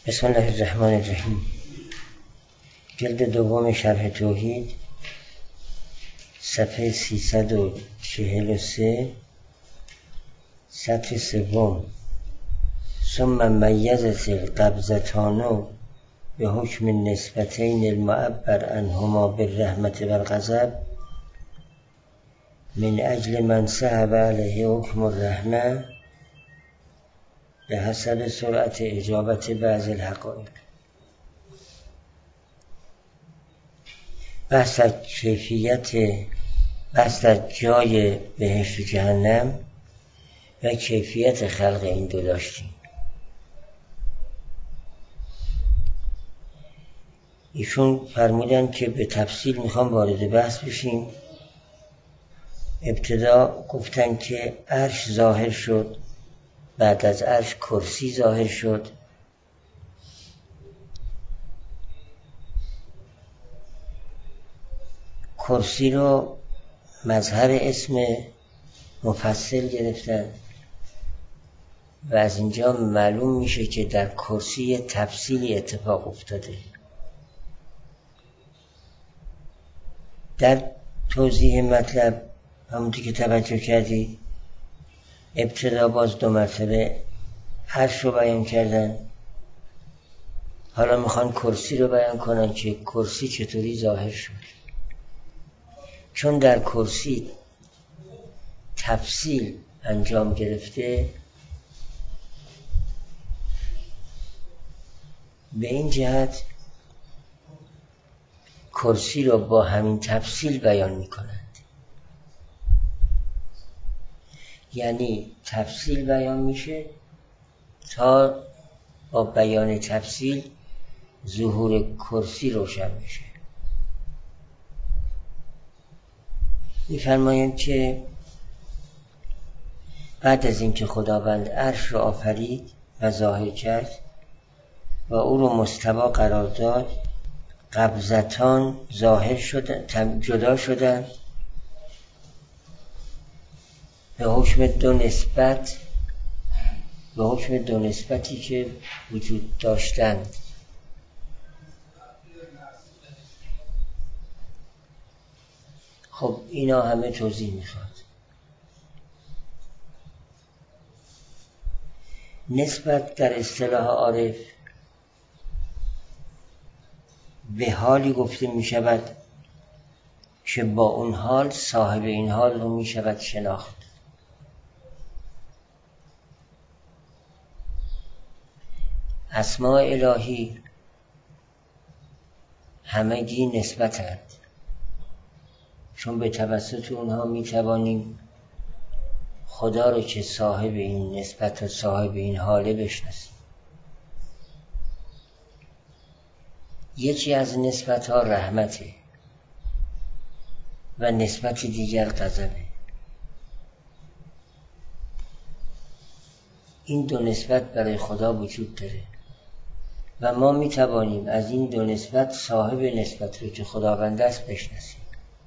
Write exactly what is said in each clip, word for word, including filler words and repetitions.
بسم الله الرحمن الرحیم. جلد دوم شرح توحید، صفحه سیصد و چهل و سه، سطر سوم. ثم میزت القبضتان به حکم النسبتین المعبر عنهما بالرحمة والغضب من اجل من صحب علیه حکم الرحمة به حسب سرعت اجابت بعض الحقایق. بحث از کیفیت بحث از جای بهشت و جهنم و کیفیت خلق این دو داشتیم. ایشون فرمودن که به تفصیل میخوام وارد بحث بشیم. ابتدا گفتن که عرش ظاهر شد، بعد از عرش کرسی ظاهر شد. کرسی رو مظهر اسم مفصل گرفتن و از اینجا معلوم میشه که در کرسی تفصیلی اتفاق افتاده. در توضیح مطلب همونطور که توجه کردید، ابتدا باز دو مرتبه عرش رو بیان کردن، حالا میخوان کرسی رو بیان کنن که کرسی چطوری ظاهر شد. چون در کرسی تفصیل انجام گرفته، به این جهت کرسی رو با همین تفصیل بیان میکنند. یعنی تفصیل بیان میشه تا با بیان تفصیل ظهور کرسی روشن میشه. میفرمایند که بعد از اینکه خداوند عرش رو آفرید و ظاهر کرد و او رو مستوا قرار داد، قبضتان ظاهر شدن، جدا شدن به حکم دو نسبت، به حکم دو نسبتی که وجود داشتند. خب اینا همه توضیح میخواد. نسبت در اصطلاح عارف به حالی گفته میشود که با اون حال صاحب این حال رو میشود شناخت. اسماء الهی همگی نسبتند، چون به توسط اونها میتوانیم خدا رو که صاحب این نسبت و صاحب این حاله بشناسیم. یکی از نسبت ها رحمته و نسبت دیگر غضبه. این دو نسبت برای خدا وجود داره و ما می توانیم از این دو نسبت صاحب نسبت رو که خداوند است بشناسیم.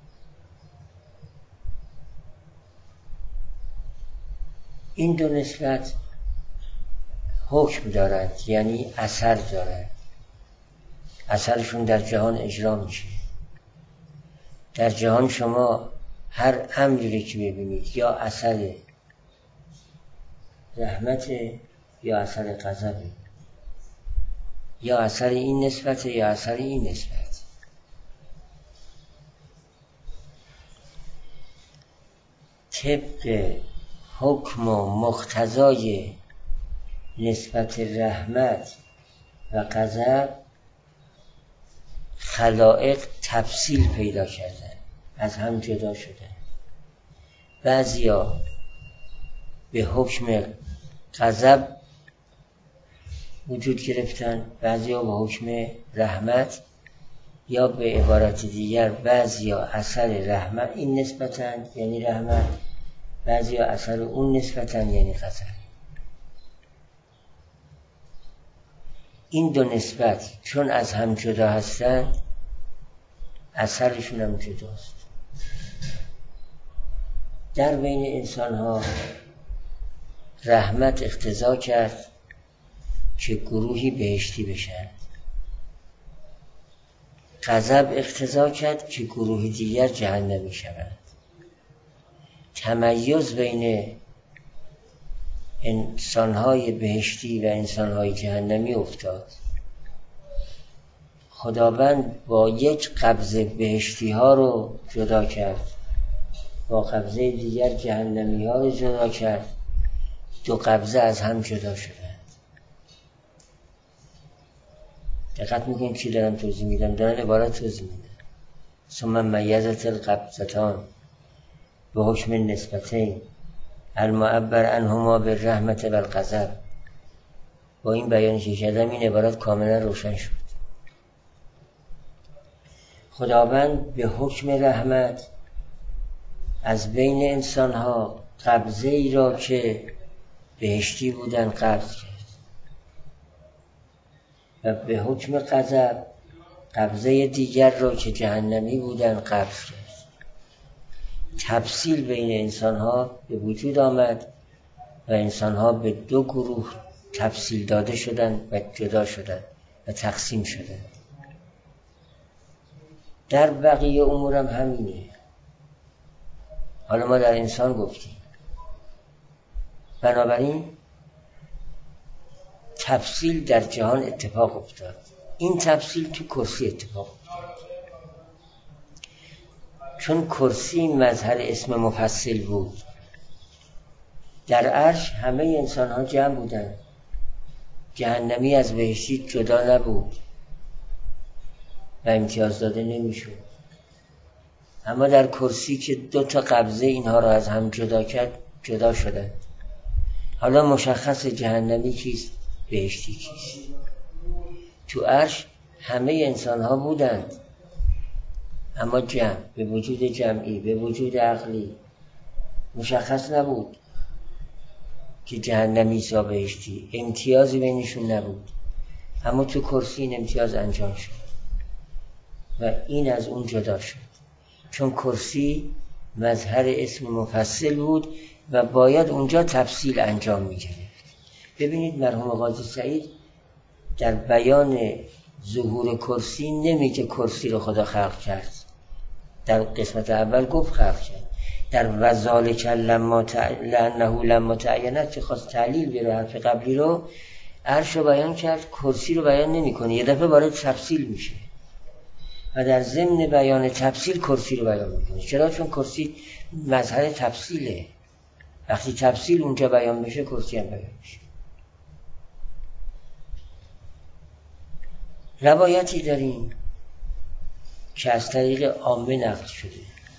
این دو نسبت حکم دارند، یعنی اثر دارند. اثرشون در جهان اجرا میشه. در جهان شما هر امری که ببینید یا اثر رحمت یا اثر غضب، یا اثر این نسبت یا اثر این نسبت. طبق حکم و مقتضای نسبت رحمت و غضب خلائق تفصیل پیدا کردن، از هم جدا شدن. بعضیا به حکم غضب وجود گرفتن، بعضیا به حکم رحمت، یا به عبارت دیگر بعضیا اثر رحمت این نسبتند یعنی رحمت، بعضیا اثر اون نسبتند یعنی غضب. این دو نسبت چون از هم جدا هستند، اثرشون هم جداست. در بین انسان ها رحمت اقتضا کرد که گروهی بهشتی بشن، غضب اقتضا کرد که گروه دیگر جهنمی شوند. تمیز بین انسانهای بهشتی و انسانهای جهنمی افتاد. خداوند با یک قبضه بهشتی ها رو جدا کرد، با قبضه دیگر جهنمی ها رو جدا کرد. دو قبضه از هم جدا شدند. دقت میکنید چی دارم توضیح میدم؟ دارم عبارت توضیح میدم. ثم میزت القبضتان به حکم نسبتین المعبر عنهما بالرحمت والغضب. با این بیانی که کردم این عبارت کاملا روشن شد. خداوند به حکم رحمت از بین انسانها قبضه ای را که بهشتی بودن قبض کرد و به حکم غضب قبضه دیگر را که جهنمی بودن قبض کرد. تفصیل بین انسانها به وجود آمد و انسانها به دو گروه تفصیل داده شدند و جدا شدند و تقسیم شدند. در بقیه امورم همینه. حالا ما در انسان گفتیم. بنابراین تفصیل در جهان اتفاق افتاد. این تفصیل تو کرسی اتفاق افتاد. چون کرسی مظهر اسم مفصل بود، در عرش همه انسان ها جمع بودن. جهنمی از بهشتی جدا نبود و امتیاز داده نمیشد. اما در کرسی که دو تا قبضه اینها را از هم جدا کرد، جدا شدند. حالا مشخص جهنمی کیست، بهشتی کیست. تو عرش همه انسان ها بودند، اما جمع، به وجود جمعی، به وجود عقلی مشخص نبود که جهنمی یا بهشتی. امتیازی بینشون نبود. اما تو کرسی این امتیاز انجام شد و این از اون جدا شد. چون کرسی مظهر اسم مفصل بود و باید اونجا تفصیل انجام می گرفت. ببینید مرحوم قاضی سعید در بیان ظهور کرسی نمیگه کرسی رو خدا خلق کرد. در قسمت اول گفت خلق کرد. در وذالک لما لانه لما تعینت که خواست تعلیل بیاره حرف قبلی رو، عرش رو بیان کرد، کرسی رو بیان نمیکنه. یه دفعه وارد تفصیل میشه و در ضمن بیان تفصیل کرسی رو بیان میکنه. چرا؟ چون کرسی مظهر تفصیله. وقتی تفصیل اونجا بیان بشه، کرسی هم بیان میشه. روایتی داریم که از طریق عامه نقل شده.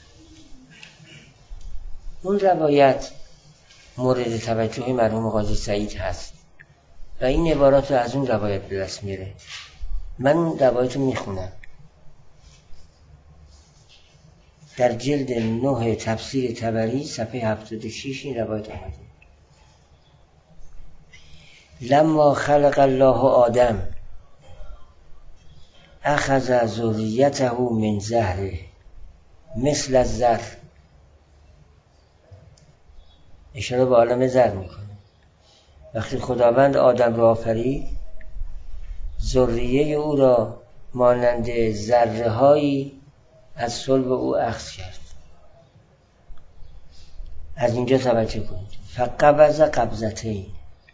اون روایت مورد توجه مرحوم قاضی سعید هست و این عبارات رو از اون روایت به دست میاره. من اون روایت رو میخونم. در جلد نه تفسیر طبری صفحه هفتاد و شش این روایت آمده. لما خلق الله آدم اخذ ذریته من زهره مثل الزر. اشاره به عالم زر میکنه. وقتی خداوند آدم را آفرید، ذریه او را مانند ذره هایی از صلب او اخذ کرد. از اینجا توجه کنید. فقبض قبضتین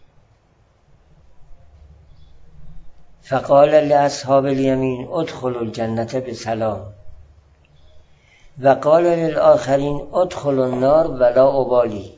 فقال لاصحاب الیمین ادخلوا الجنة بسلام و قال للآخرین ادخلوا النار ولا ابالی.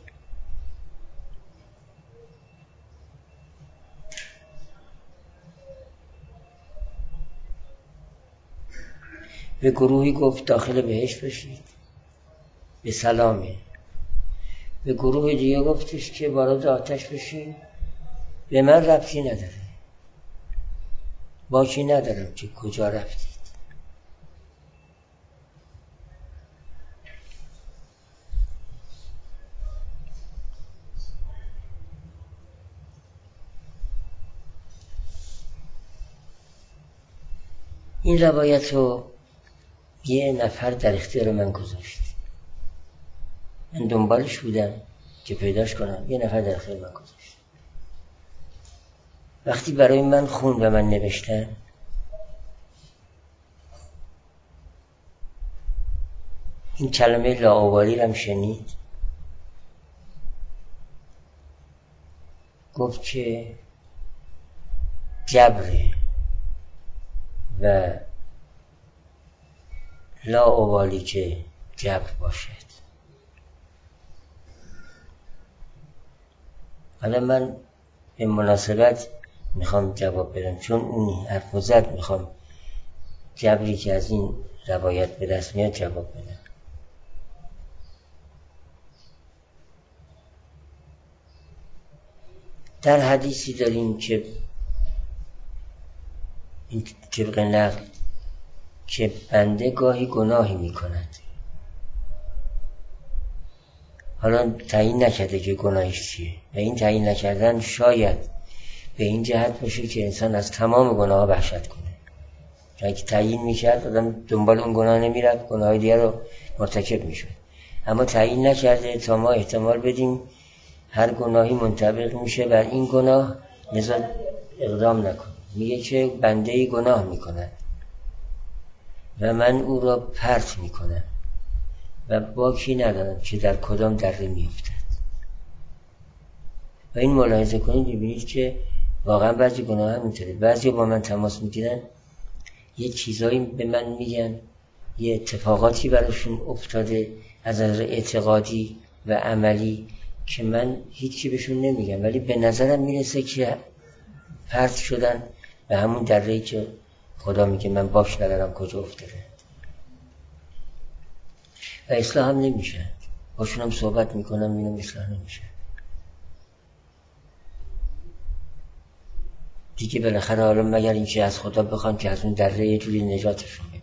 به گروهی گفت داخل بهشت بشید به سلامه. به گروه دیگه گفتش که وارد آتش بشید، به من ربطی نداره، باکی ندارم که کجا رفتید. این روایت رو یه نفر در اختیار من گذاشت. من دنبالش بودم که پیداش کنم. یه نفر در اختیار من گذاشت وقتی برای من خون به من نوشتن، این کلمه لاابالی رو هم شنید، گفت که جبره و لاابالی که جبر باشد. حالا من به مناسبت میخوام جواب بدم، چون اون حرف زد میخوام جبری که از این روایت به دست میاد جواب بدم. در حدیثی داریم که این طبق نقل که بنده گاهی گناهی میکند، حالا تعیین نکرده که گناهش چیه و این تعیین نکردن شاید به این جهت باشه که انسان از تمام گناه وحشت کنه. اگه تعیین میکرد آدم دنبال اون گناه نمیرفت، گناه دیگر رو مرتکب میشد. اما تعیین نکرده تا ما احتمال بدیم هر گناهی منطبق میشه بر این گناه، لذا اقدام نکن. میگه که بنده گناه میکند و من او را پرت میکنم و باکی ندارم که در کدام دره میافتد. و این ملاحظه کنید ببینید که واقعا بعضی گناه هم اینطوره. بعضی با من تماس میگیرن، یه چیزایی به من میگن، یه اتفاقاتی براشون افتاده از نظر اعتقادی و عملی که من هیچی بهشون نمیگم، ولی به نظرم میرسه که پرت شدن به همون دره‌ای که خدا میگه من باش ندارم کجا افتاده و اصلاح هم نمیشه. باشون هم صحبت میکنم اینو اصلاح نمیشه دیگه. بالاخره حالا مگر اینکه از خدا بخوام که از اون دره یه جوری نجاتشون بده.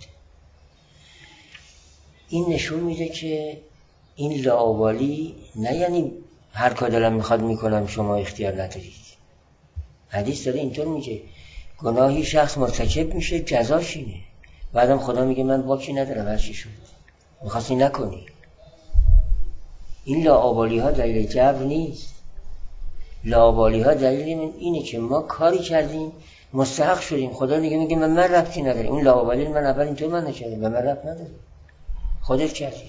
این نشون میده که این لاابالی نه یعنی هر کار دلم میخواد میکنم شما اختیار ندارید. حدیث داره اینطور میگه گناهی شخص مرتکب میشه جزاش اینه، بعدم خدا میگه من باکی ندارم هر چی شد میخواستی نکنی. این لاابالی ها دلیل جبر نیست. لاابالی ها دلیل اینه که ما کاری کردیم مستحق شدیم، خدا دیگه میگه من من ربطی نداره. اون لاابالی من اول اینطور من نکردم و من ربط نداره، خودت کردی.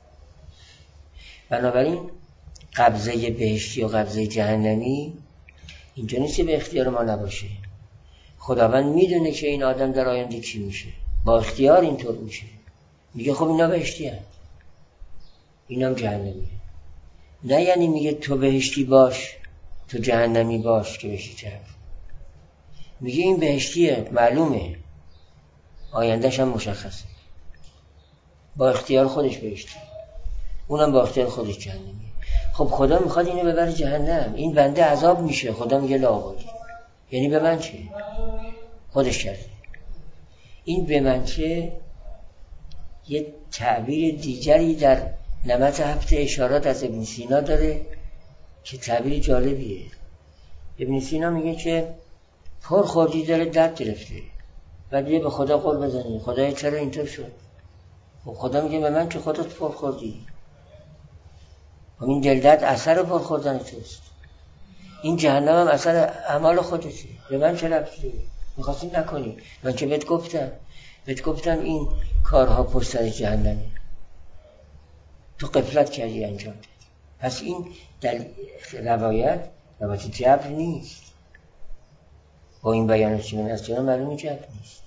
بنابراین قبضه بهشتی و قبضه جهنمی اینجا نیست به اختیار ما نباشه. خداوند میدونه که این آدم در آینده چی میشه، با اختیار اینطور میشه. میگه خب اینا بهشتی هست اینم جهنمیه. نه یعنی میگه تو بهشتی باش تو جهنمی باش که بشی جهنم. میگه این بهشتیه معلومه، آیندهش هم مشخصه، با اختیار خودش بهشتی، اونم با اختیار خودش جهنمیه. خب خدا میخواد اینو ببره جهنم، این بنده عذاب میشه، خدا میگه لاابالی. یعنی به من چه؟ خودش کرده. این به من چه یه تعبیر دیگری در نمط هفت اشارات از ابن سینا داره که تعبیر جالبیه. ابن سینا میگه که پر خوردی داره درد گرفته، بعد یه به خدا قول بزنی خدای چرا اینطور شد؟ خب خدا میگه به من که خودت پر خوردی. خب این دل درد اثر پر خوردن توست، این جهنم هم اثر اعمال خودته، به من چه ربطی؟ میخواستی نکنی، من که بهت گفتم بهت گفتم این کارها پشت سر جهنمه، تو غفلت کردی انجام دادی. پس این در روایت روایت جبر نیست. با این بیانش که من از جناب معلومی جبر نیست.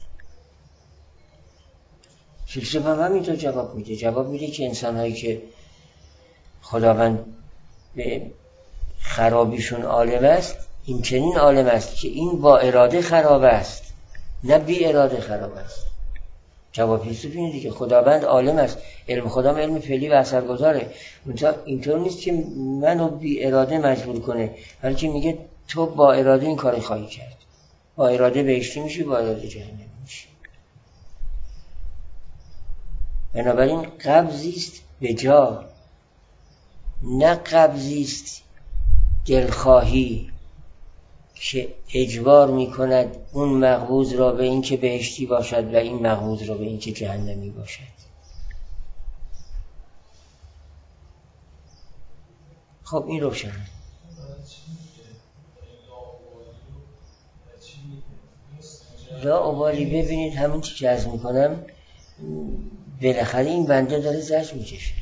فیلسوف هم همینطور جواب میده. جواب میده که انسان هایی که خداوند به خرابیشون عالم است، این چنین عالم است که این با اراده خراب است نه بی اراده خراب است. جواب فیلسوف اینه دیگه، خداوند عالم است، علم خدا علم فعلی و اثرگذاره. اینطور نیست که منو بی اراده مجبور کنه، بلکه میگه تو با اراده این کاری خواهی کرد، با اراده بهشتی میشی، با اراده جهنمی میشی. بنابراین قبضیست به جا، نه قبضیست دلخواهی که اجبار میکند اون مقبوض را به این که بهشتی باشد و این مقبوض را به این که جهنمی باشد. خب این روشنه. لاابالی. ببینید همون چی که عرض میکنم، بالاخره این بنده داره زجر میکشه،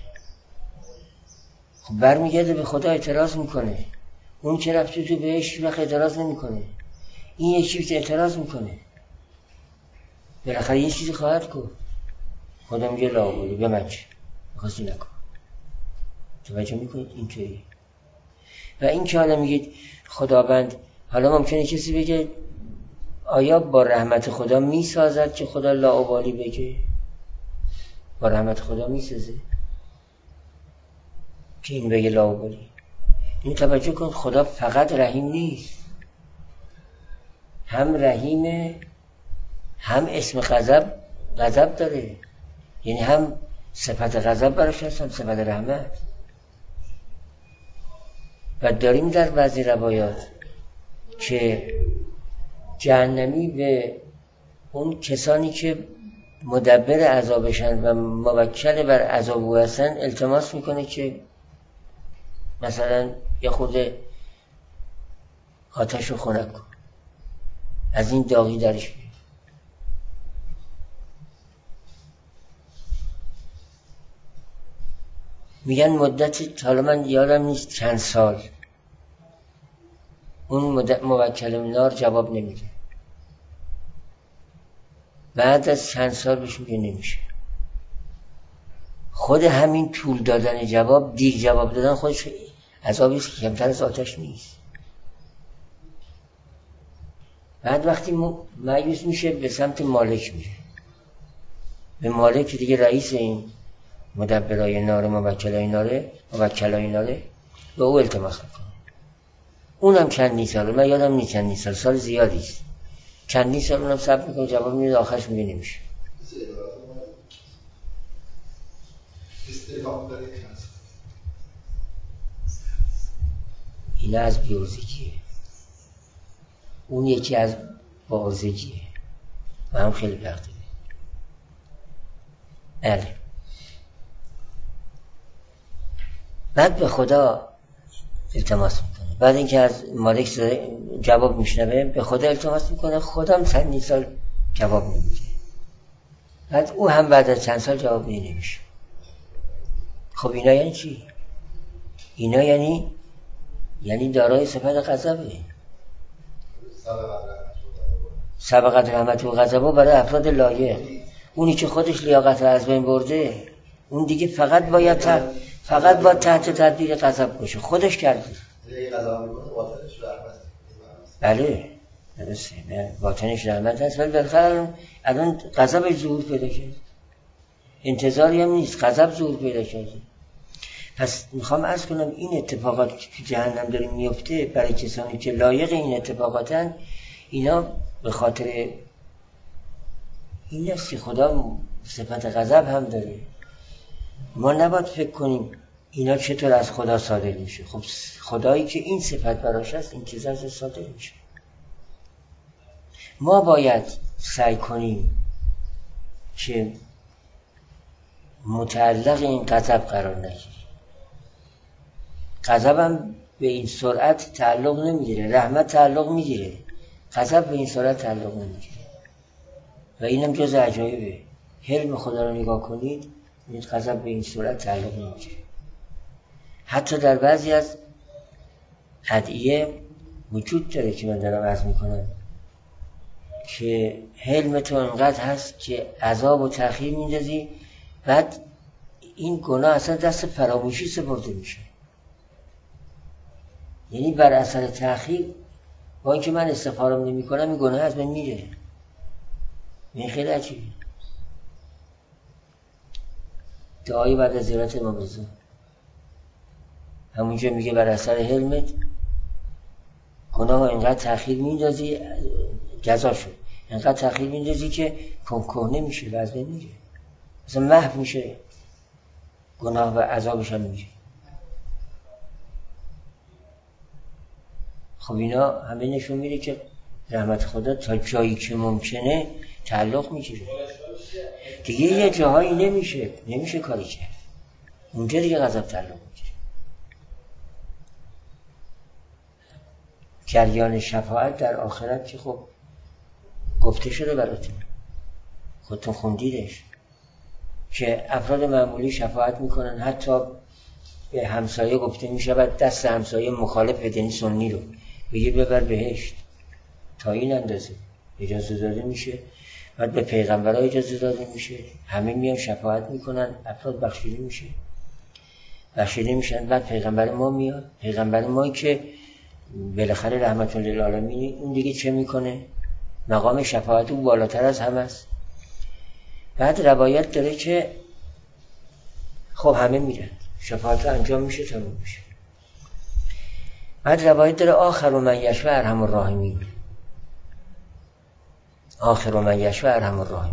خب برمیگرده به خدا اعتراض میکنه. اون که رفته تو بهش وقت اعتراض نمیکنه، این یکی که اعتراض میکنه، بالاخره یه چیزی خواهد گفت. خدا میگه لاابالی به من چه، میخواستی نکن. توجه میکنید اینطوری. و این که حالا میگید خداوند، حالا ممکنه کسی بگه آیا با رحمت خدا میسازد که خدا لاابالی بگه؟ با رحمت خدا میسازه که این بگه لاابالی؟ این توجه کن خدا فقط رحیم نیست، هم رحیمه، هم اسم غضب غضب داره، یعنی هم صفت غضب براش هست، هم صفت رحمت. و داریم در بعضی روایات که جهنمی به اون کسانی که مدبر عذابشن و موکل بر عذاب او هستن التماس میکنه که مثلا یه خورده آتش رو خنک کن، از این داغی درش بیار. میگن مدت، حالا من یادم نیست چند سال، اون موکل نار جواب نمیده. بعد از چند سال بهش میگه نمیشه. خود همین طول دادن جواب، دیگ جواب دادن خودش عذابی است که کمتر از آتش نیست. بعد وقتی مایوس میشه به سمت مالک میره، به مالک دیگه رئیس این مدبرای ناره، موکلای ناره، موکلای ناره، به او التماس میکنه. اونم چندین سال، من یادم نیست چندین سال، سال زیادی است، چندین سال اونم صبر میکنه، جواب میده، آخرش میگه نمیشه. این از بیوزگیه، اون یکی از بازگیه و هم خیلی فرق داره. بله. بعد به خدا التماس میکنه، بعد اینکه از مالک جواب میشنوه به خدا التماس میکنه، خدا هم چند سال جواب نمیده، بعد او هم بعد از چند سال جواب نمیشه. خب اینا یعنی چی؟ اینا یعنی یعنی دارای صفت غضبه. سبقت رحمت و غضب برای افراد لایق. اونی که خودش لیاقت رو از بین برده، اون دیگه فقط باید تحت فقط با تحت تدبیر غضب باشه، خودش کرده. بله درسته، نه باطنش رحمت هست، ولی بالاخره الان غضبش ظهور پیدا کرد، انتظاری هم نیست، غضب ظهور پیدا کرده. پس میخوام عرض کنم این اتفاقات که جهنم داره میفته برای کسانی که لایق این اتفاقاتن، اینا به خاطر این است که خدا صفت غضب هم داره. ما نباید فکر کنیم اینا چطور از خدا صادر میشه. خب خدایی که این صفت براش هست این چیزا از صادر میشه. ما باید سعی کنیم که متعلق این غضب قرار نگیریم. غضب هم به این سرعت تعلق نمیگیره، رحمت تعلق میگیره، غضب به این سرعت تعلق نمیگیره. و اینم جز عجایبه، حلم خدا رو نگاه کنید، این غضب به این صورت تعلق نمیگیره. حتی در بعضی از ادعیه وجود داره که من دارم عرض میکنم که حلم تو انقدر هست که عذاب و تأخیر میندازی، بعد این گناه اصلا دست فراموشی سپرده میشه. یعنی بر اثر تأخیر با اینکه من استغفارم نمی کنم این گناه از من میره. این خیلی عجیبه. دعای بعد از زیارت امام رضا همونجا میگه بر اثر حلمت گناه اینقدر تأخیر میندازی، جزا شد اینقدر تأخیر میندازی که کهنه میشه و از بین میره، مثلا محو میشه گناه و عذابش هم میشه. خب اینا همه نشون میده که رحمت خدا تا جایی که ممکنه تعلق میگیره. دیگه یه جاهایی نمیشه نمیشه کاری کرد، اونجا دیگه غضب تعلق میگیره. جریان شفاعت در آخرت که خب گفته شده براتون، خودتون خوندیدش که افراد معمولی شفاعت میکنن، حتی به همسایه گفته میشود دست همسایه مخالف دین سنی رو بگه ببر بهشت، تا این اندازه اجازه داده میشه. بعد به پیغمبرها اجازه داده میشه، همه میان شفاعت میکنن، افراد بخشیده میشه بخشیده میشن. بعد پیغمبر ما میاد، پیغمبر ما که بالاخره رحمت للعالمین، اون دیگه چه میکنه؟ مقام شفاعت او بالاتر از همه است. بعد روایت داره که خب همه میرن، شفاعت انجام میشه، تموم میشه. بعد روایت داره آخر من یشفع ارحم الراحمین، آخر من یشفع ارحم الراحمین.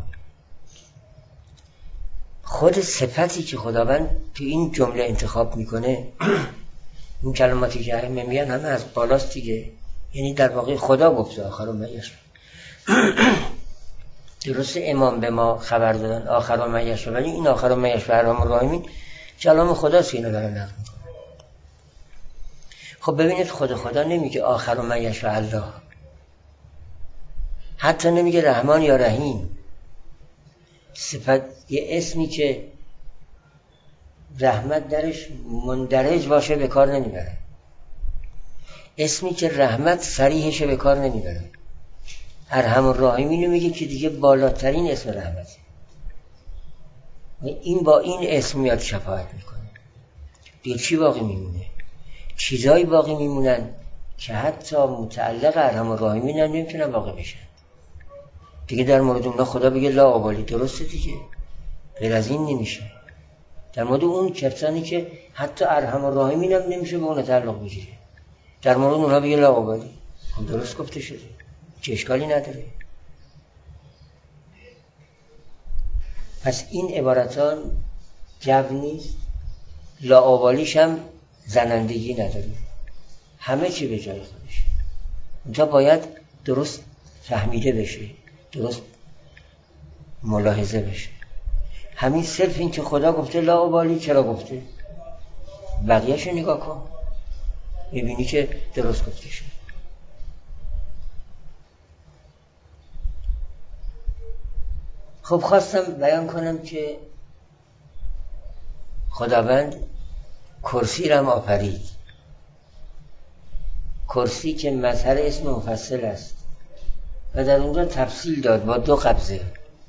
خود صفتی که خداوند تو این جمله انتخاب میکنه، این کلماتی که همه میگن همه از بالاست دیگه، یعنی در واقع خدا گفته آخر من یشفع. درست امام به ما خبر دادن آخر من یشفع، ولی این آخر من یشفع ارحم الراحمین کلام خداست، اینو دارن نقل میکنه. خب ببینید خود خدا نمیگه آخر من یشفع الله، حتی نمیگه رحمان یا رحیم. صفت یه اسمی که رحمت درش مندرج باشه به کار نمیبره، اسمی که رحمت صریحش به کار نمیبره. ارحم الراحمین رو میگه که دیگه بالاترین اسم رحمته، این با این اسم میاد شفاعت میکنه. دیگه چی باقی میمونه؟ چیزایی باقی میمونن که حتی متعلق ارحم الراحمین هم نمیتونن واقع بشن دیگه. در مورد اونها خدا بگه لا آبالی، درسته دیگه، غیر از این نمیشه. در مورد اون کسانی که حتی ارحم الراحمین هم نمیشه به اون تعلق بگیره، در مورد اونها بگه لا آبالی، درست گفته شده، چه اشکالی نداره. پس این عبارتان جو نیست، لا آبالیش هم زنندگی نداره، همه چی به جای خودشه. اونجا باید درست فهمیده بشه، درست ملاحظه بشه. همین صرف این که خدا گفته لا آبالی، چرا گفته؟ بقیه‌شو نگاه کن میبینی که درست گفته شد. خب خواستم بیان کنم که خداوند کرسی را آفرید، کرسی که مظهر اسم مفصل است و در اونجا تفصیل داد با دو قبضه،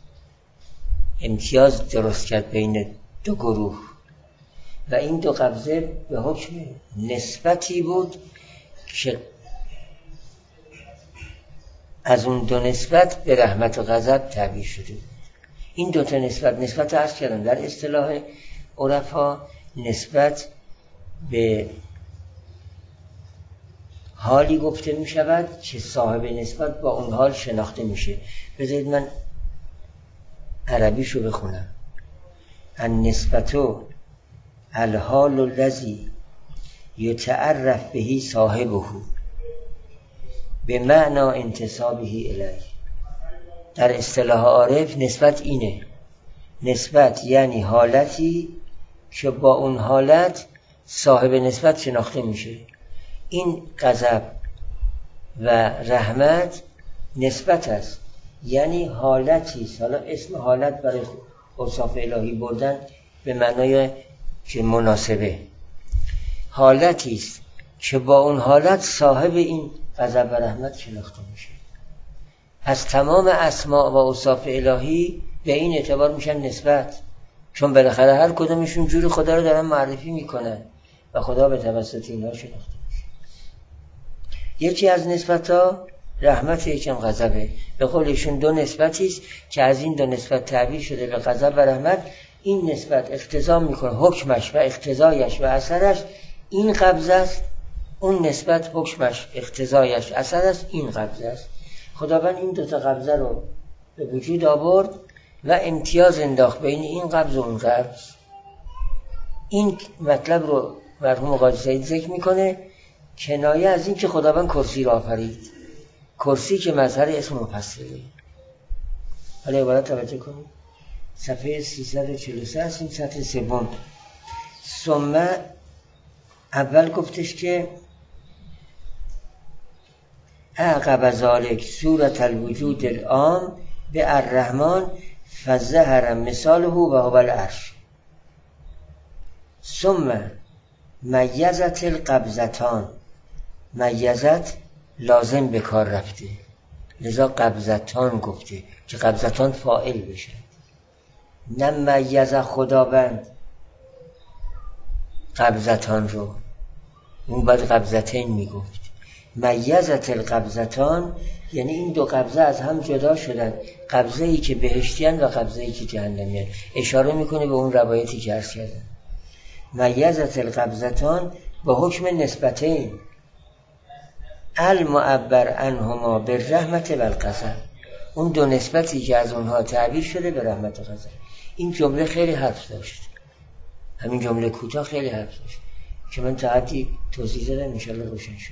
امتیاز درست کرد بین دو گروه و این دو قبضه به حکم نسبتی بود که از اون دو نسبت به رحمت و غضب تعبیر شده. این دو تا نسبت، نسبت عرض کردم در اصطلاح عرفا نسبت به حالی گفته می شود که صاحب نسبت با اون حال شناخته میشه. بذارید من عربیشو بخونم. النسبتو الحال الذی یتعرف بهی صاحبه به معنی انتسابه الیه. در اصطلاح عارف نسبت اینه، نسبت یعنی حالتی که با اون حالت صاحب نسبت شناخته میشه. این غضب و رحمت نسبت است، یعنی حالتی است. حالا اسم حالت برای اوصاف الهی بردن به معنای که مناسبه، حالتی است که با اون حالت صاحب این غضب و رحمت شناخته میشه. پس تمام اسماء و اوصاف الهی به این اعتبار میشن نسبت، چون بالاخره هر کدومشون جور خدا رو دارن معرفی میکنن و خدا به توسط اینها شناخته میشه. یکی از نسبت‌ها رحمت، یکم غضبه. به قول ایشون دو نسبتی است که از این دو نسبت تعبیر شده به غضب و رحمت. این نسبت اقتضا میکنه، حکمش و اقتضایش و اثرش این قبضه است، اون نسبت حکمش اقتضایش اثر است این قبضه است. خداوند این دو تا قبضه رو به وجود آورد و امتیاز انداخت بین این قبض و اون قبض. این مطلب رو مرحوم قاضی سعید ذکر میکنه کنایه از این که خداوند کرسی رو آفرید، کرسی که مظهر اسم مفصله. حالا عبارت توجه کنید، صفحه سیصد و چهل و سه است، این سطر سوم. ثم اول گفتش که عقب ذالک صورت الوجود العام به الرحمن فظهر مثاله و هو العرش. ثم میزت القبضتان، میزت لازم به کار رفته، لذا قبضتان گفته که قبضتان فاعل بشه، نه میز خداوند قبضتان رو، اون بعد قبضتین میگفت. میزت القبضتان یعنی این دو قبضه از هم جدا شدن، قبضه ای که بهشتیان و قبضه ای که جهنمیان. اشاره میکنه به اون روایتی که عرض کردم. میزت القبضتان با حکم نسبتین المعبر عنهما به رحمت و الغضب، اون دو نسبتی که از اونها تعبیر شده به رحمت و غضب. این جمله خیلی حرف داشت، همین جمله کوتاه خیلی حرف داشت که من تا حدی توضیح دادم، انشالله روشن شده.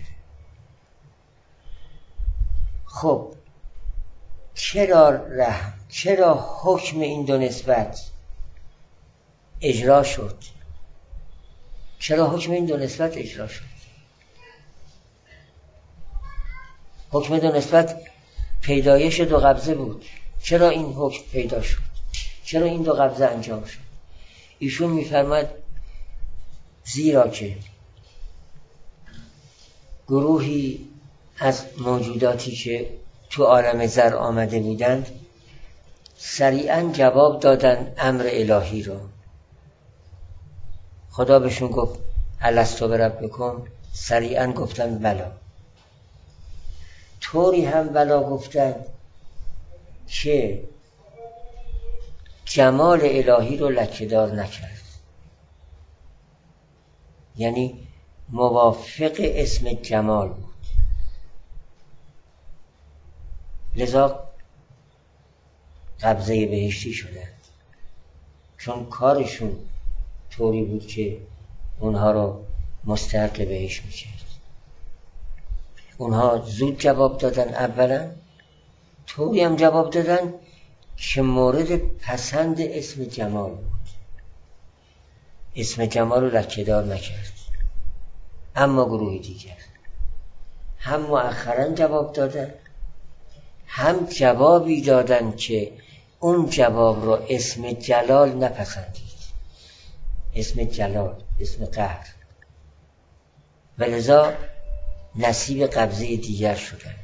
خب چرا رحم، چرا حکم این دو نسبت اجرا شد؟ چرا حکم این دو نسبت اجرا شد؟ حکم دو نسبت پیدایش دو قبضه بود. چرا این حکم پیدا شد؟ چرا این دو قبضه انجام شد؟ ایشون میفرماد زیرا که گروهی از موجوداتی که تو عالم زر آمده بودند سریعا جواب دادن امر الهی رو. خدا بهشون گفت الستو بربکم، سریعا گفتن بلا. طوری هم بلا گفتن که جمال الهی رو لکه‌دار نکرد، یعنی موافق اسم جمال بود. لذا قبضه بهشتی شدند، چون کارشون طوری بود که اونها رو مستحق بهشت می‌کرد. اونها زود جواب دادن، اولا طوری هم جواب دادن که مورد پسند اسم جمال بود، اسم جمال رو لکه‌دار نکرد. اما گروه دیگر هم مؤخرا جواب دادن، هم جوابی دادن که اون جواب رو اسم جلال نپسندید، اسم جلال، اسم قهر، و لذا نصیب قبضه دیگر شدند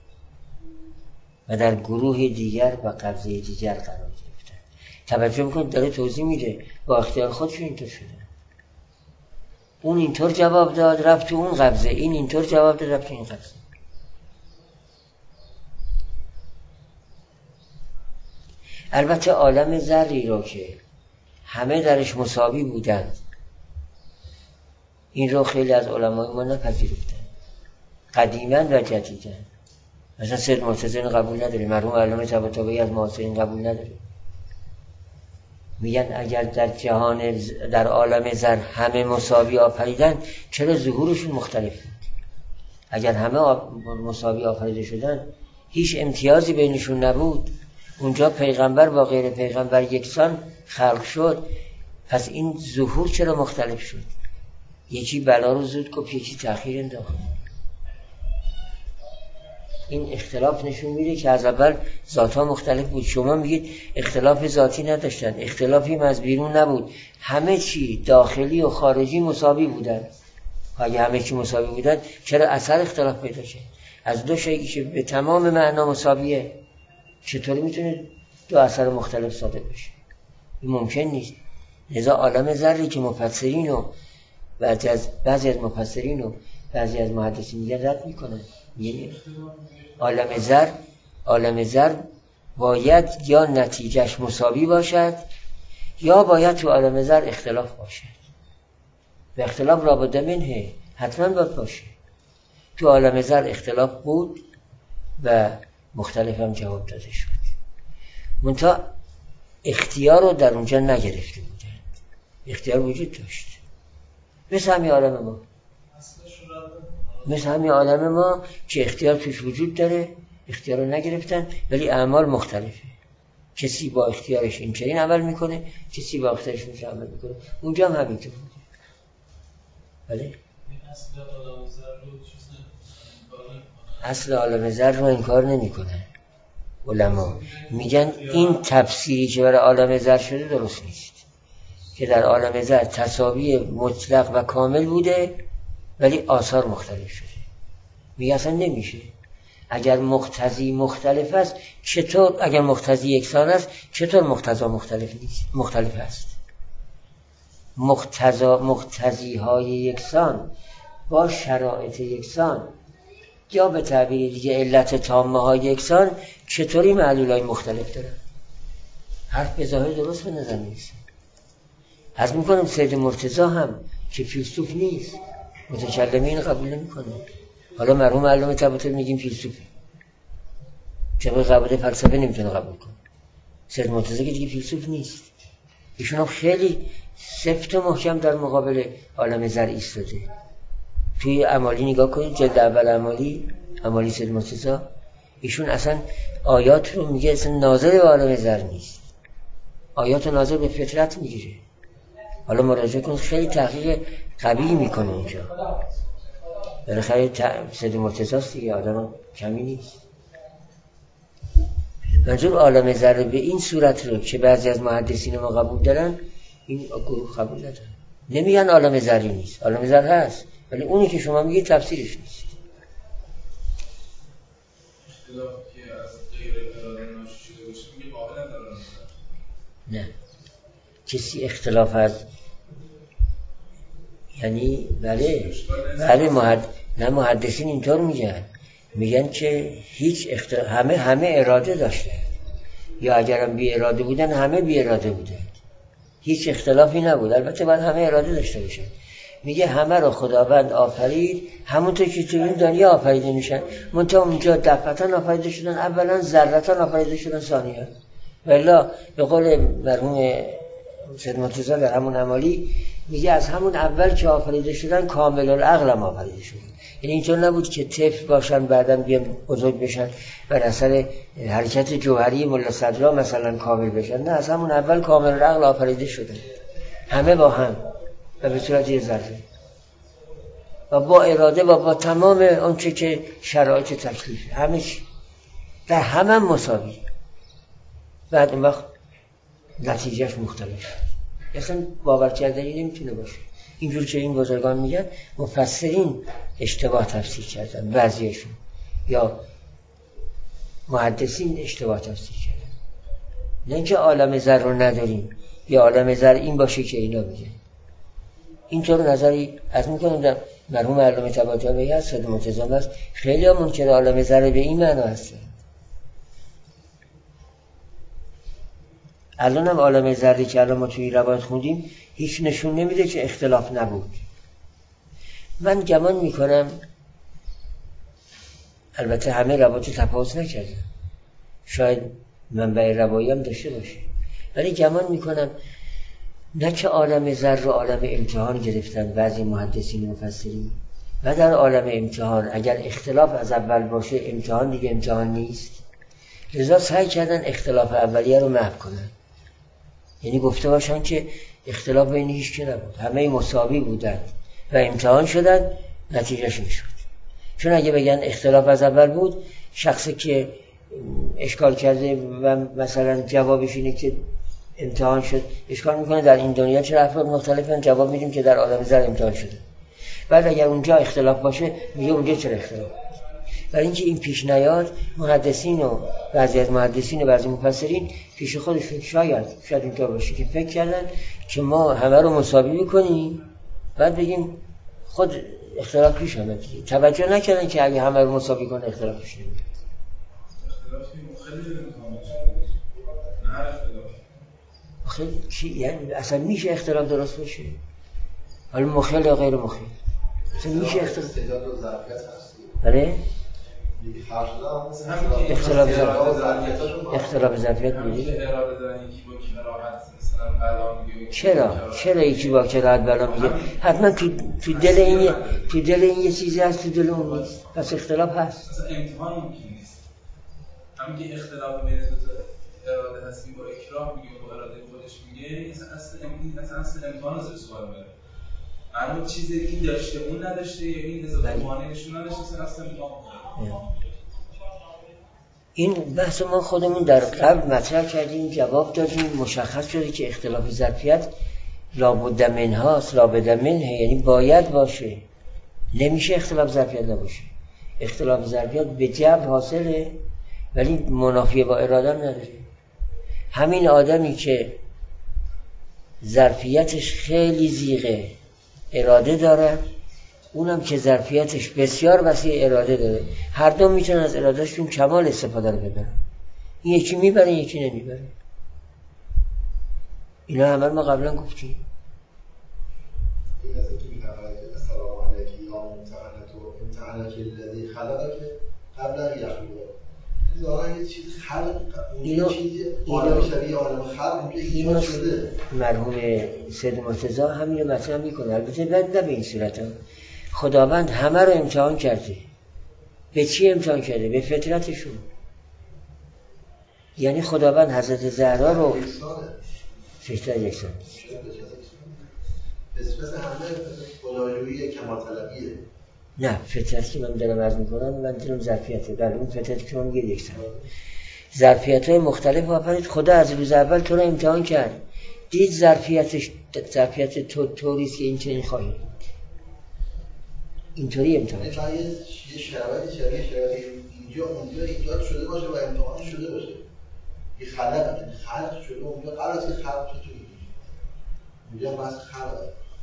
و در گروه دیگر و قبضه دیگر قرار گرفتند. توجه میکنید داره توضیح میده، با اختیار خودشون اینطور شدن. اون اینطور جواب داد رفت تو اون قبضه، این اینطور جواب داد رفت تو این قبضه. البته عالم ذری رو که همه درش مساوی بودند، این رو خیلی از علمای ما نپذیرفتن، قدیما و جدیدا. مثلا سید مرتضی قبول نداره، مرحوم علامه طباطبایی از معاصرین قبول نداره. میگن اگر در جهان، در عالم ذر همه مساوی آفریدن، چرا ظهورشون مختلف بود؟ اگر همه مساوی آفریده شدن، هیچ امتیازی بینشون نبود، اونجا پیغمبر با غیر پیغمبر یکسان خلق شد، پس این ظهور چرا مختلف شد؟ یکی بلا رو زود گفت، یکی تأخیر انداخت. این اختلاف نشون میده که از اول ذات‌ها مختلف بود. شما میگید اختلاف ذاتی نداشتن، اختلافی از بیرون نبود، همه چی داخلی و خارجی مساوی بودن. اگه همه چی مساوی بودن، چرا اثر اختلاف پیدا کرد؟ از دو شیئی که به تمام معنا مساویه، چطوری میتونه دو اثر مختلف صادر بشه؟ این ممکن نیست. لذا عالم ذری که مفسرین و بعضی از بعضی از مفسرین و بعضی از محدثین میگن رد میکنن، یعنی عالم ذر عالم ذر باید یا نتیجهش مساوی باشد یا باید تو عالم ذر اختلاف باشد. و اختلاف رابطه منه، حتما باید باشه. تو عالم ذر اختلاف بود و مختلف هم جواب داده شد، منتها اختیار رو در اونجا نگرفته بودن، اختیار وجود داشت. مثل همین عالم ما مثل همین عالم ما که اختیار توش وجود داره، اختیار رو نگرفتن، ولی اعمال مختلفه. کسی با اختیارش این چنین عمل میکنه، کسی با اختیارش این عمل میکنه. اونجا هم همینطور بوده. بله؟ اصل عالم ذر رو انکار نمیکنن علما. میگن این تفسیری که برای عالم ذر شده درست نیست، که در عالم ذر تساوی مطلق و کامل بوده ولی آثار مختلف شده. میگه اصلا نمیشه. اگر مقتضی مختلف است چطور، اگر مقتضی یکسان است چطور مقتضا مختلف نیست، مختلف است؟ مقتضا مقتضی های یکسان با شرایط یکسان یا به تعبیر دیگه علت تامه های یکسان چطوری معلول های مختلف دارن؟ حرف به ظاهر درست به نظر میرسه. از میکنم سید مرتضی هم که فیلسوف نیست، متکلمین قبول نمیکنه. حالا مرحوم علامه طباطبایی میگیم فیلسوفه، طبق قواعد فلسفه نمیتونه قبول کنه. سید مرتضی که دیگه فیلسوف نیست. ایشون هم خیلی سفت و محکم در مقابل عالم ذر ایستاده. توی اعمالی نگاه کنید، جلد اول اعمالی، اعمالی سید مرتضی، ایشون اصلا آیات رو میگه اصلا ناظر به عالم ذر نیست، آیات رو ناظر به فطرت میگیره. حالا مراجعه کنید، خیلی تحقیق قوی میکنه اونجا. بالاخره سید مرتضی است دیگه، آدم کمی نیست. منظور عالم ذر به این صورت رو که بعضی از محدثین ما قبول دارن، این گروه قبول ندارن. نمیگن عالم ذری نیست، عالم ذر هست، ولی اونی که شما میگید تفسیرش نیست. اختلافی که از غیر اراده ناشی شده باشه میگه قابل نداره. نه، کسی اختلاف از یعنی بله بله محد... نه محدثین اینطور میگن، میگن که هیچ اختلاف، همه همه اراده داشته، یا اگرم بی اراده بودن همه بی اراده بودن، هیچ اختلافی نبود. البته باید همه اراده داشته باشن. میگه همه رو خداوند آفرید همونطور که تو این دنیا آفریده میشن، منتها اونجا دفعتاً آفریده شدن، اولا ذرتاً آفریده شدن، ثانیاً. والله به قول مرحوم سید مرتضی در همون اعمالی میگه از همون اول که آفریده شدن کامل العقل هم آفریده شدن. یعنی اینطور نبود که طفل باشن بعداً بیان بزرگ بشن و اثر حرکت جوهری ملا صدرا مثلا کامل بشن. نه، از همون اول کامل العقل آفریده شدن، همه با هم و به صورت یه ذره و با اراده و با تمام آنچه که شرایط تکلیف، همه چی در همه مساوی. بعد اون وقت نتیجهش مختلف، اصلا باور کردنی نمیتونه باشه. اینجور که این بزرگان میگن مفسرین اشتباه تفسیر کردن، بعضیشون یا محدثین اشتباه تفسیر کردن. نه اینکه عالم ذر رو نداریم یا عالم ذر این باشه که اینا میگن. اینطور نظری از میکنم در مرحوم علامه طباطبایی هست، سید مرتضی هست، خیلی ها منکر عالم ذر به این معنا هستن. الان هم عالم ذری که الان ما توی روایت خوندیم هیچ نشون نمیده که اختلاف نبود. من گمان میکنم، البته همه روایت تفاوت نکردن، شاید منبع روایی هم داشته باشه، ولی گمان میکنم نه که عالم ذر رو عالم امتحان گرفتن بعضی محدثین و مفسرین، و در عالم امتحان اگر اختلاف از اول باشه امتحان دیگه امتحان نیست، لذا سعی کردن اختلاف اولیه رو محو کنن. یعنی گفته باشن که اختلاف بین هیچ که نبود، همه مساوی بودن و امتحان شدن، نتیجهش این شد. چون اگه بگن اختلاف از اول بود، شخصی که اشکال کرده و مثلا جوابش اینه که امتحان شد، اشکال میکنه در این دنیا چرا افراد مختلفن، جواب میدیم که در عالم ذر امتحان شده. بعد اگر اونجا اختلاف باشه میگه اونجا چرا اختلاف. برای اینکه این پیش نیاد، محدثین و بعضی از محدثین و بعضی مفسرین پیش خودشون شاید شاید اینطور باشه که فکر کردن که ما همه رو مساوی میکنیم، بعد بگیم خود اختلاف پیش آمد. توجه نکردن که اگه همه رو مساوی کنه اختلاف پیش نمیاد. اختلافی مخالف امتحان نه اختلاف. آخه چی یعنی اصلا میشه اختلاف درست باشه؟ حالا مخیل یا غیر مخیل اصلا میشه اختلاف؟ استعداد و ظرفیت هست. بله؟ اختلاف اختلاف ظرفیت میگه. اراده دارن یکی با کی راحت مثلا بلا میگه. چرا؟ چرا یکی با کی راحت بلا میگه؟ حتما تو تو دل این تو دل این یه چیزی هست، تو دل اون نیست. پس اختلاف هست. مثلا امتحان ممکن نیست. همین که اختلاف بین دو تا اراده هست، با اکراه میگه با اراده خودش میگه، مثلا اصل امتحان مثلا اصل امتحان از سوال میره. معلومه چیزی این داشته اون نداشته، یا این اضافه مانعش نداشته، مثلا اصل امتحان این بحث ما خودمون در قبل مطرح کردیم، جواب دادیم، مشخص شده که اختلاف ظرفیت لابد منهاست. لابد منه یعنی باید باشه، نمیشه اختلاف ظرفیت نباشه. اختلاف ظرفیت به جبر حاصله ولی منافی با اراده نداره. همین آدمی که ظرفیتش خیلی زیغه اراده داره، اونم که ظرفیتش بسیار وسیع اراده داره، هر دو میتونن از ارادهشون کمال استفاده رو ببرن. این یکی میبره یکی نمیبره. اینا همه ما قبلا گفتیم. این از اینکه میفرماید السلام علیکی یا امتحانت و امتحانت الذی خلقک قبل ان یخلق، ظاهرا یه چیز خلق، اون چیزی عالم شبیه عالم خلق اونجا ایجاد شده. مرحوم سید مرتضی همین رو مطرح میکنه، البته بعد نه به این صورت ها. خداوند همه رو امتحان کرده. به چی امتحان کرده؟ به فطرتشون. یعنی خداوند حضرت زهرا رو فطرت یکسان نسبت همه خدایویی کمال طلبیه. نه، فطرت که من دارم عرض میکنم من دارم ظرفیته. بله اون فطرت که من میگه یکسان. ظرفیت های مختلف آفرید. خدا از روز اول تو رو امتحان کرد، دید ظرفیتش ظرفیت تو طوریست که این چنین خواهی بود، اینطوری امتحان کرد. باید یه شرایط شبیه شرایط اینجا اونجا ایجاد شده باشه و امتحان شده باشه. یه خلق یعنی خلق شده اونجا قرار است که خلق شده اونجا بس خلق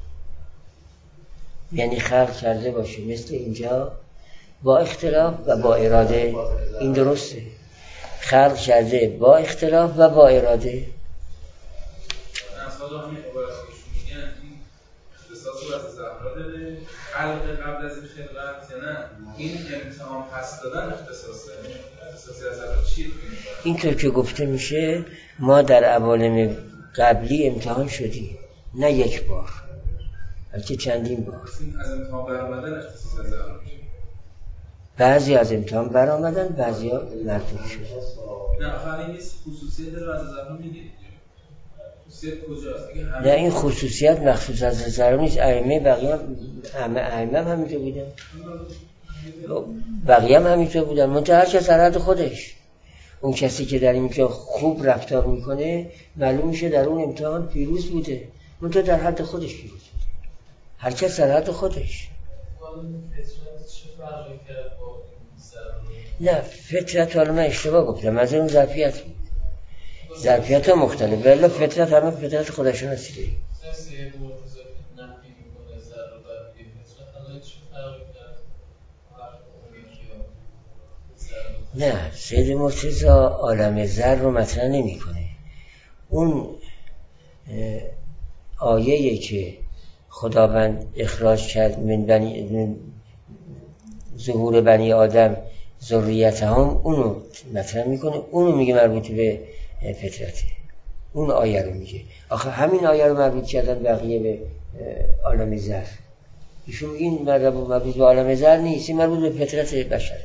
یعنی خلق کرده باشه مثل اینجا با اختلاف و با اراده. این درسته، خلق کرده با اختلاف و با اراده. اصلا همین عبارتی که میگن این اختصاص رو از زهرا داره، خلق قبل از این خلقت یا نه این امتحان پس دادن اختصاصه؟ اختصاصی از زهرا چی رو میگه؟ اینطور که گفته میشه ما در عوالم قبلی امتحان شدیم، نه یک بار بلکه چندین بار. از امتحان برآمدن اختصاص از زهرا میشه. بعضی از امتحان برآمدن، بعضی ها مردود شد. نه آخه این نیست خصوصیت رو از زهرا میگید. خصوصیت کجاست؟ نه این خصوصیت مخصوص از زهرا نیست. ائمه بقیه هم همه ائمه هم همینطور بودن، بقیه هم همینطور بودن، منتها هر کس در حد خودش. اون کسی که در اینجا خوب رفتار میکنه معلوم میشه در اون امتحان پیروز بوده، منتها در حد خودش پیروز بوده. هر کس در حد خودش. نه فطرت حالا من اشتباه گفتم، از اون ظرفیت بود. ظرفیت ها مختلف ولی فطرت همه فطرت خودشوناسی داریم. نه سید مرتضی عالم ذر رو مطرح نمی کنه. اون آیه‌ای که خداوند اخراج کرد من بنی من ظهور بنی آدم ذریت هم اونو مطرح میکنه، اونو میگه مربوط به فطرته، اون آیه رو میگه. آخه همین آیه رو مربوط کردن بقیه به عالم ذر. ایشون این مربوط به عالم ذر نیست، این مربوط به فطرت بشره.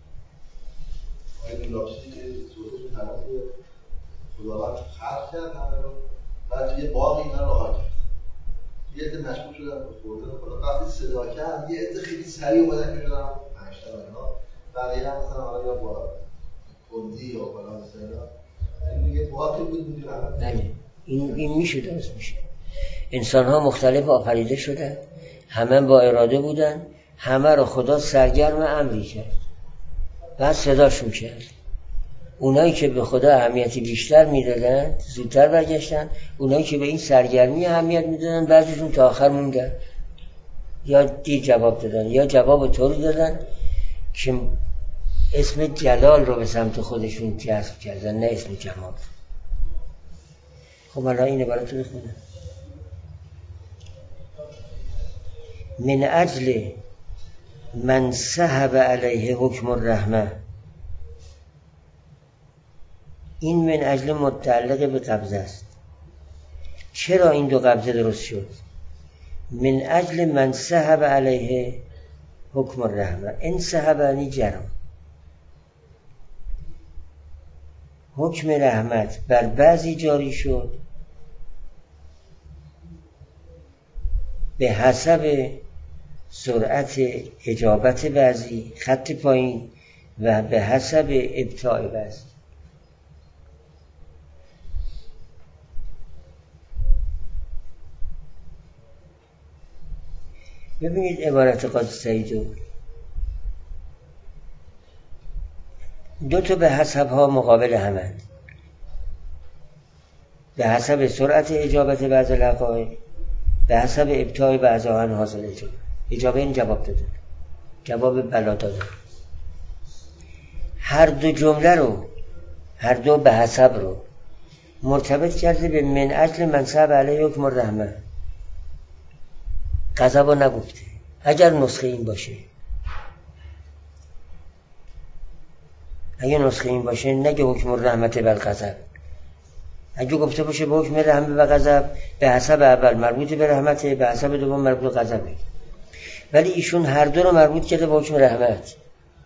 آیه لاشی که صورتش طرف خداوند خلق کرد همه رو، بعد یه باقی اینا رو رها کرد. یه عده مشغول شدن به خوردن خدا، وقتی صدا کرد یه عده خیلی سریع اومدن که شدن پنج تا اینا، بقیه هم مثلا حالا یا با کندی یا بالا مثلا این دیگه باقی بود میگه همه. بله این این میشه درست میشه. انسان ها مختلف آفریده شدن، همه با اراده بودن، همه رو خدا سرگرم امری کرد، بعد صداشون کرد. اونایی که به خدا اهمیتی بیشتر میدادن زودتر برگشتن، اونایی که به این سرگرمی اهمیت میدادن بعضیشون تا آخر موندن، یا دیر جواب دادن یا جواب طوری دادن که اسم جلال رو به سمت خودشون جذب کردن نه اسم جمال. خب الان اینه براتون بخونم. من اجل من سحب علیه حکم الرحمه، این من اجل متعلق به قبضه است. چرا این دو قبضه درست شد؟ من اجل من سحب علیه حکم الرحمه، این سحبانی جرم، حکم رحمت بر بعضی جاری شد به حسب سرعت اجابت بعضی، خط پایین، و به حسب ابطاء بعضی. ببینید عبارت قاضی سعیدو، دو تا به حسب ها مقابل همند، به حسب سرعت اجابت بعض الحقایق، به حسب ابطاء بعض آن حاصل اجابه. اجابه این جواب داده، جواب بلا داده. هر دو جمله رو، هر دو به حسب رو مرتبط کرده به من اجل منصب علیه حکم الرحمه. غضب رو نگفته. اگر نسخه این باشه، اگر نسخه این باشه نگه حکم الرحمت بالغضب. اگه گفته باشه به حکم رحمت و غضب، به حسب اول مربوط به رحمته، به حسب دوم مربوط به غضبه. ولی ایشون هر دو رو مربوط کرده به حکم رحمت.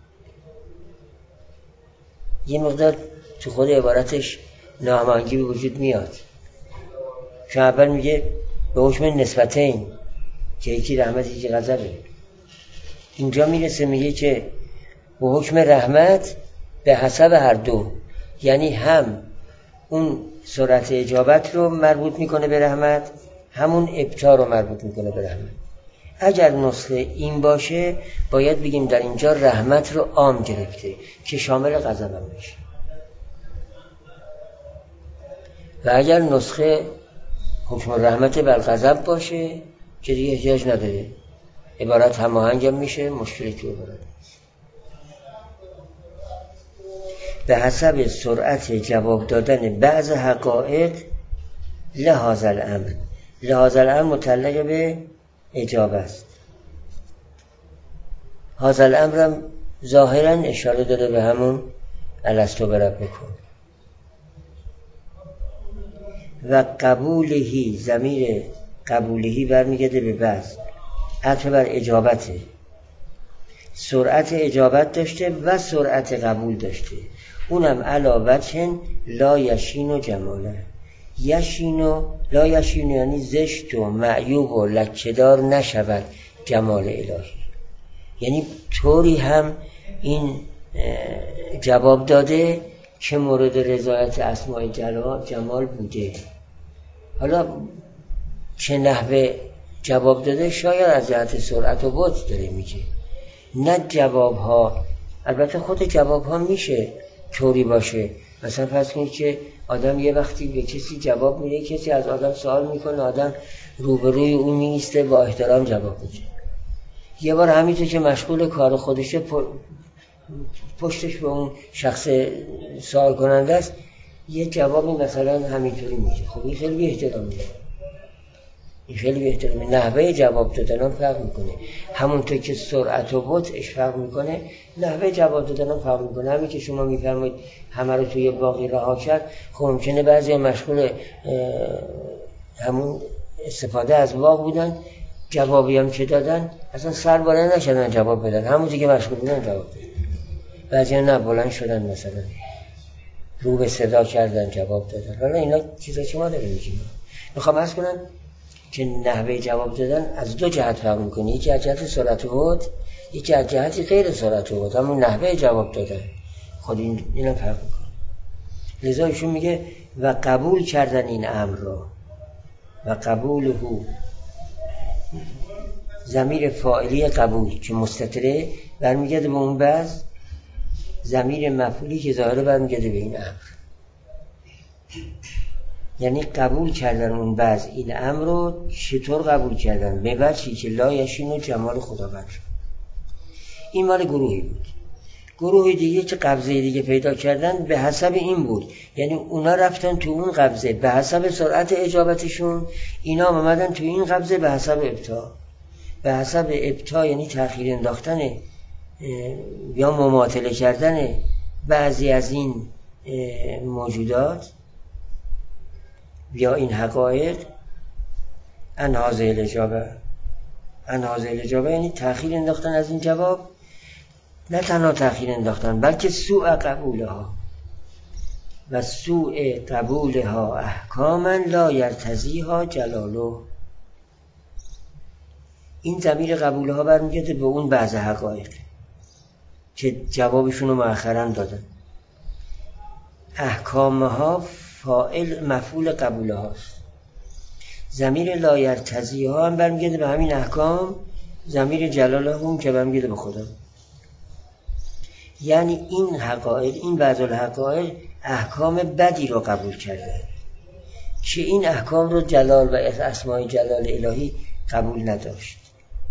یه مقدار تو خود عبارتش ناهماهنگی به وجود میاد. چون اول میگه به حکم نسبتین که یکی رحمت یکی غضبه، اینجا میرسه میگه که به حکم رحمت به حسب هر دو، یعنی هم اون سرعت اجابت رو مربوط میکنه به رحمت، همون ابطاء رو مربوط میکنه به رحمت. اگر نسخه این باشه باید بگیم در اینجا رحمت رو عام گرفته که شامل غضب هم میشه. و اگر نسخه حکم رحمت بالغضب باشه که دیگه احتیاج نداره، عبارت هماهنگ هم میشه، مشکلی تو عبارت. به حسب سرعت جواب دادن بعض حقایق لحاظ الامر. لحاظ الامر متعلق به اجابه است. هذا الامر هم ظاهرا اشاره داره به همون الستو بربکم. و قبولهی، ضمیر قبولهی برمیگرده به بعض، عطف بر اجابته. سرعت اجابت داشته و سرعت قبول داشته، اونم علاوه لا یشین و جماله. یشین و لا یشین یعنی زشت و معیوب و لکه‌دار نشود جمال الهی. یعنی طوری هم این جواب داده که مورد رضایت اسماء جمال بوده. حالا چه نحوه جواب داده شاید از جهت سرعت و بعد داره میگه، نه جواب ها. البته خود جواب ها میشه طوری باشه، مثلا فرض کنید که آدم یه وقتی به کسی جواب میده، کسی از آدم سوال میکنه، آدم روبروی اون میسته با احترام جواب میده. یه بار همینطور که مشغول کار خودشه پشتش به اون شخص سوال کننده است، یه جوابی مثلا همینطوری میده. خب این خیلی بی احترامیه، این خیلی بی احترامیه. نحوه جواب دادن هم فرق میکنه، همونطور که سرعت و بطئش فرق میکنه نحوه جواب دادن هم فرق میکنه. همین که شما میفرمایید همه رو توی باقی رها کرد، خب ممکنه بعضی مشغول همون استفاده از باغ بودن، جوابی هم که دادن اصلا سر بلند نشدن جواب بدن، همون دیگه مشغول بودن جواب دادن. بعضی ها نه بلند شدن مثلا رو به صدا کردن جواب دادن. حالا اینا چیزا که ما داریم میگیم. میخوام عرض کنم که نحوه جواب دادن از دو جهت فرق میکنه، یکی از جهت سرعت و بعد، یکی از جهت غیر سرعت و بعد، همون نحوه جواب دادن خود این اینا فرق میکنه. لذا ایشون میگه و قبول کردن این امر رو، و قبوله ضمیر فاعلی قبول که مستتره برمیگرده به اون بعض، ضمیر مفعولی که ظاهره برمیگرده به این امر. یعنی قبول کردن اون بعض این امر رو چطور قبول کردن؟ به وجهی که لا یشین و جمال خداوند. این مال گروهی بود. گروه دیگه که قبضه دیگه پیدا کردن به حسب این بود، یعنی اونا رفتن تو اون قبضه به حسب سرعت اجابتشون، اینا آمدن تو این قبضه به حسب ابطاء. به حسب ابطاء یعنی تأخیر انداختن یا مماطله کردن بعضی از این موجودات یا این حقایق. انحاز الاجابه، انحاز الاجابه یعنی تأخیر انداختن از این جواب، نه تنها تأخیر انداختن بلکه سوء قبولها، و سوء قبولها احکاما لا یرتضیها جلاله. این ضمیر قبول ها برمیگرده به اون بعض حقایق که جوابشون رو مؤخراً دادن. احکام ها فاعل مفعول قبول هاست. ضمیر لایرتضی ها هم برمیگرده به همین احکام، ضمیر جلاله هم که برمیگرده به خدا. یعنی این حقایق، این بعض الحقایق احکام بدی رو قبول کرده که این احکام رو جلال و اسماء جلال الهی قبول نداشت.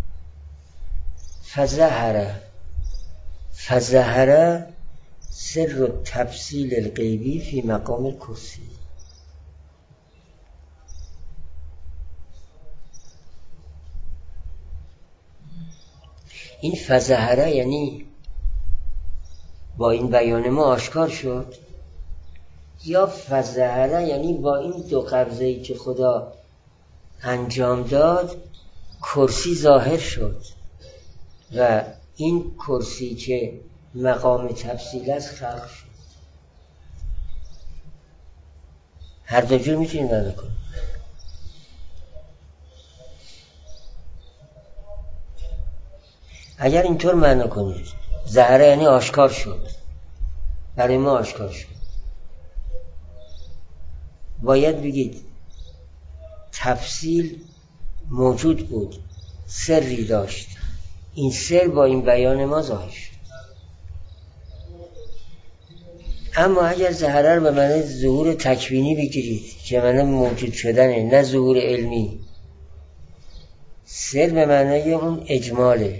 فظهر فظهر سر التفصیل الغیبی فی مقام الکرسی. این فظهر یعنی با این بیان ما آشکار شد، یا فظهر یعنی با این دو قبضه‌ای که خدا انجام داد کرسی ظاهر شد و این کرسی که مقام تفصیل است خلق شد. هر دو جور میتونیم معنی کنیم. اگر اینطور معنی کنید ظاهر یعنی آشکار شد، برای ما آشکار شد، باید بگید تفصیل موجود بود، سری داشت، این سر با این بیان ما ظاهر شد. اما اگر ظاهر رو به معنی ظهور تکوینی بگیرید که معنی موجود شدنه، نه ظهور علمی، سر به معنی اون اجماله،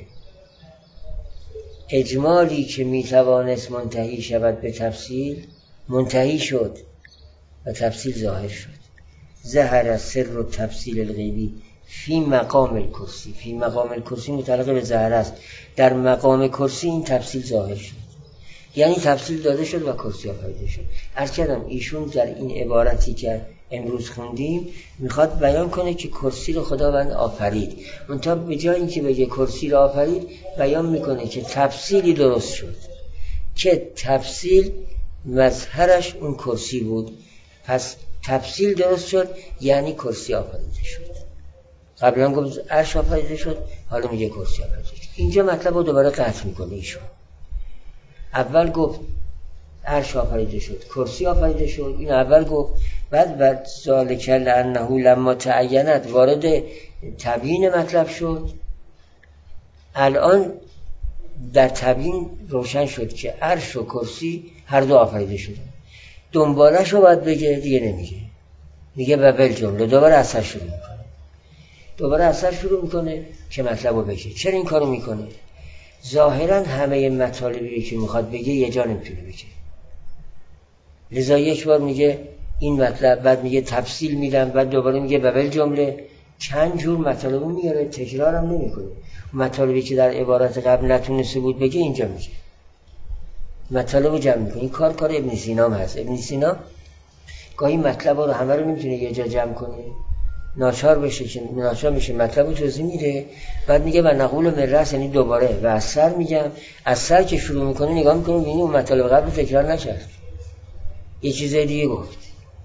اجمالی که میتوانست منتهی شود به تفصیل منتهی شد و تفصیل ظاهر شد. ظهر سر و تفصیل الغیبی فی مقام الکرسی. فی مقام الکرسی متعلق به ظهر است، در مقام کرسی این تفصیل ظاهر شد، یعنی تفصیل داده شد و کرسی آفریده شد. عرض کردم ایشون در این عبارتی که امروز خوندیم میخواد بیان کنه که کرسی رو خداوند آفرید، منتها به جای اینکه بگه کرسی رو آفرید بیان میکنه که تفصیلی درست شد که تفصیل مظهرش اون کرسی بود. پس تفصیل درست شد یعنی کرسی آفریده شد. قبلا گفت عرش آفریده شد، حالا میگه کرسی آفریده شد. اینجا مطلب رو دوباره قطع میکنه ایشون. اول گفت عرش آفریده شد، کرسی آفریده شد، این اول گفت. بعد بعد ذالک لانه لما تعینت وارد تبیین مطلب شد. الان در تبیین روشن شد که عرش و کرسی هر دو آفریده شده. دنبالش رو باید بگه، دیگه نمیگه، میگه ببل جمله دوباره اثر شروع میکنه دوباره اثر شروع میکنه که مطلب رو بگه. چرا این کارو میکنه؟ ظاهرا همه مطالبی که میخواد بگه یه جا نمیتونه بگه، لذا یک بار میگه این مطلب، بعد میگه تفصیل میدم، بعد دوباره میگه ببل جمله. چند جور مطالب میاره، تکرار هم نمیکنه. مطالبی که در عبارت قبل نتونسته بود بگه اینجا میگه، مطالب رو جمع میکنه. این کار کار ابن سینا هم هست. ابن سینا گاهی مطلب رو همه رو نمیتونه یه جا جمع کنه، ناچار بشه که ناچار میشه مطلب رو توضیح میده، بعد میگه و نقول مررس، یعنی دوباره و از سر میگم. از سر که شروع میکنه نگاه میکنه ببینی اون مطالب قبل تکرار نکرد، یه چیز دیگه گفت.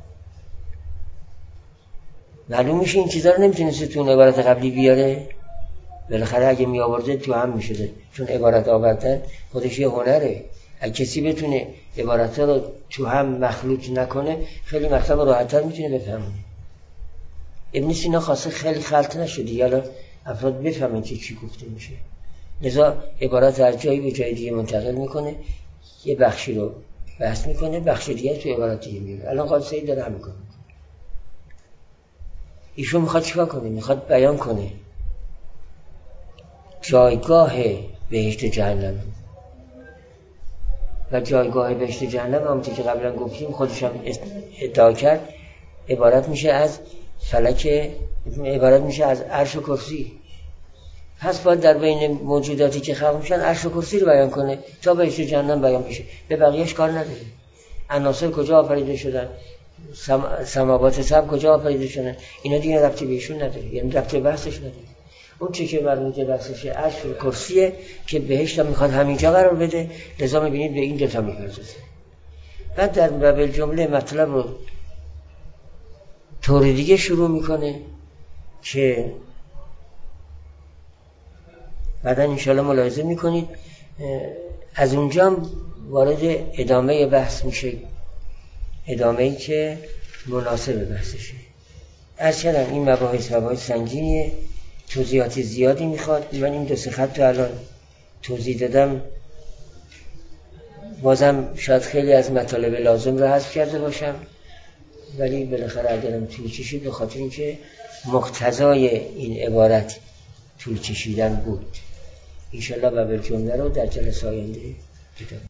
معلوم میشه این چیزا رو نمیتونسته تو اون عبارت قبلی بیاره، بالاخره اگه می آورده تو هم میشده، چون عبارت آوردن خودش یه هنره. اگه کسی بتونه عبارت ها رو تو هم مخلوط نکنه خیلی مطلب راحت‌تر میتونه بفهمه. ابن سینا خواسته خیلی خلط نشده، یالا افراد بفهمن که چی گفته میشه، لذا عبارت از جایی به جای دیگه منتقل میکنه، یه بخشی رو بحث میکنه، بخش دیگه تو عبارت دیگه میاره. الان قاضی داره هم میکنه. ایشون میخواد چیکار کنه؟ میخواد بیان کنه جایگاه بهشت جهنم و جایگاه بهشت جهنم همونطور که قبلا گفتیم خودش هم ادعا کرد عبارت میشه از فلک، عبارت میشه از عرش و کرسی. پس باید در بین موجوداتی که خلق میشن عرش و کرسی رو بیان کنه تا بهشت جهنم بیان بشه. به بقیهش کار نداره. عناصر کجا آفریده شدن، سم... سماوات سبع کجا آفریده شدن، اینا دیگه ربطی بهشون نداره، یعنی ربطی بحثش نداره. اون چه که مربوط به بحثش عرش و کرسیه که بهشت هم میخواد همینجا قرار بده، لذا میبینید به این دوتا میپردازه. بعد در باب جمله مطلب رو طور دیگه شروع میکنه که بعدا انشاءالله ملاحظه میکنید از اونجا هم وارد ادامه بحث میشه، ادامه‌ای که مناسب بحثشه. از کردم این مباحث مباحث سنگینیه، توضیحات زیادی میخواد. من این دو سه خط رو الان توضیح دادم، بازم شاید خیلی از مطالب لازم رو حذف کرده باشم، ولی بالاخره اگرم طول کشید به خاطر اینکه مقتضای این عبارت طول کشیدن بود. انشالله و بالجمله رو در جلسه آینده دیدم.